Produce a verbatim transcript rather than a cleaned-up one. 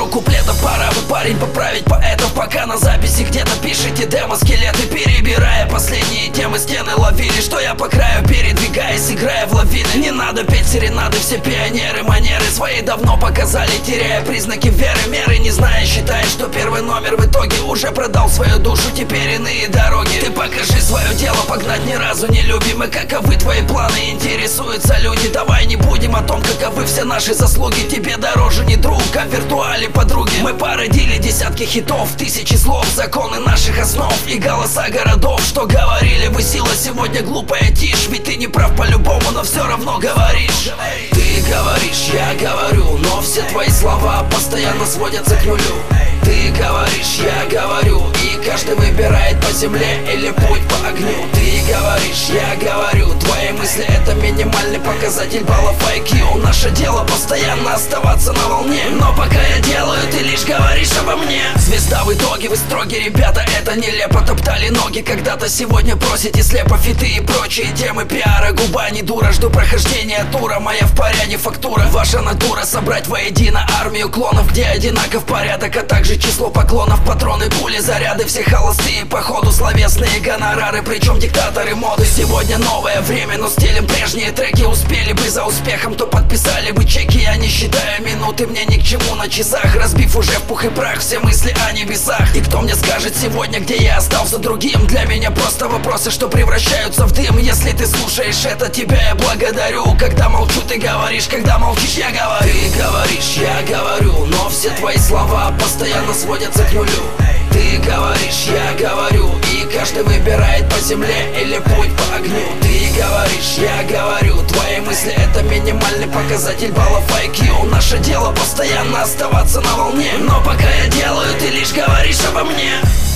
куплетов пора бы, парень, поправить поэтов. Пока на записи где-то пишите демо-скелеты, перебирая последние темы, стены ловили, что я по краю передвигаясь, играя в лавины. Не надо петь серенады, все пионеры манеры свои давно показали, теряя признаки веры, меры не зная, считая, что первый номер в итоге уже продал свою душу, теперь иные дороги. Ты покажи свое дело, погнать ни разу не любим. И каковы твои планы, интересуются люди. Давай не будем о том, каковы все наши заслуги. Тебе дороже не друг, а в виртуале подруги. Мы породили десятки хитов, тысячи слов, законы наших основ и голоса городов, что говорили вы сила, сегодня глупая тишь. Ведь ты не прав по-любому, но все равно говоришь. Ты говоришь, я говорю, но все твои слова постоянно сводятся к нулю. Ты говоришь, я говорю, и каждый выбирает по земле или путь по огню. Ты говоришь, я говорю, твои мысли это минимальный показатель баллов ай кью. Наше дело постоянно оставаться на волне, но пока я делаю, ты лишь говоришь обо мне. Звезда в итоге, вы строгие ребята, это нелепо. Топтали ноги когда-то, сегодня просите слепо фиты и прочие темы пиара. Губа не дура, жду прохождения тура, моя в порядке фактура. Ваша натура собрать воедино армию клонов, где одинаков порядок, а также число поклонов, патроны, пули, заряды, все холостые, походу словесные гонорары, причем диктаторы моды. Сегодня новое время, но стилем прежние треки. Успели бы за успехом, то подписали бы чеки. Я не считаю минуты, мне ни к чему на часах, разбив уже в пух и прах все мысли о небесах. И кто мне скажет сегодня, где я остался другим? Для меня просто вопросы, что превращаются в дым. Если ты слушаешь это, тебя я благодарю. Когда молчу, ты говоришь, когда молчишь, я говорю. Ты говоришь, я говорю, но все твои слова постоянно сводятся к нулю. Ты говоришь, я говорю, и каждый выбирает по земле или путь по огню. Ты говоришь, я говорю, твои мысли это минимальный показатель баллов ай кью. Наше дело постоянно оставаться на волне, но пока я делаю, ты лишь говоришь обо мне.